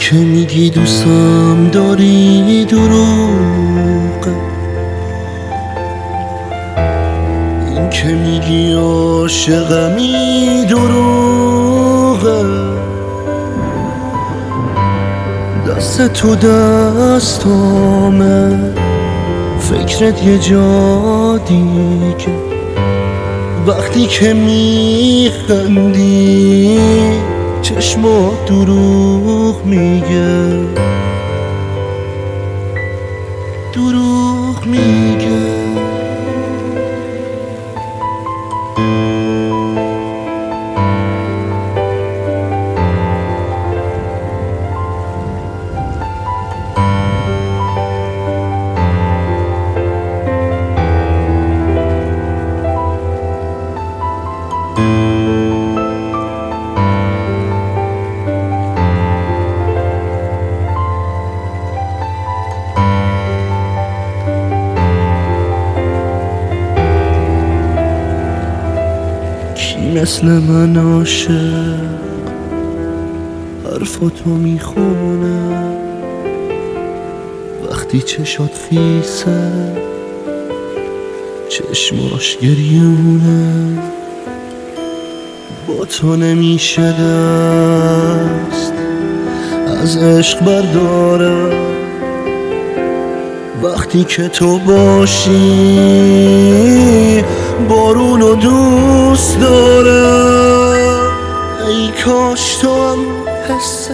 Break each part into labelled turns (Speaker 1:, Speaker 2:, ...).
Speaker 1: که میگی دوستم داری دروغه، این که میگی عاشقمی دروغه. دست تو دستامه، فکرت یه جا دیگه، وقتی که میخندی چشمات دروغ میگه، دروغ میگه. مثل من عاشق حرفاتو میخونه، وقتی چشات خیسه چشماش گریونه. با تو نمیشه دست از عشق بردارم، وقتی که تو باشی بارونو دوست دارم. ای کاش تو هم حست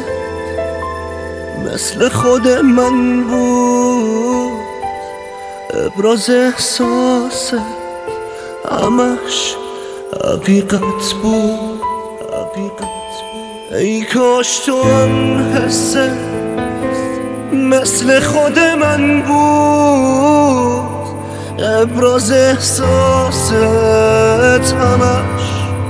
Speaker 1: مثل خود من بود، ابراز احساست همش حقیقت بود، حقیقت بود. ای کاش تو هم حست مثل خود من بود، ابراز احساست همش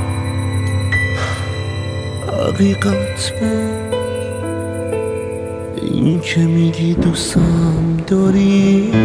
Speaker 1: حقیقت بود. این که میگی دوستم داری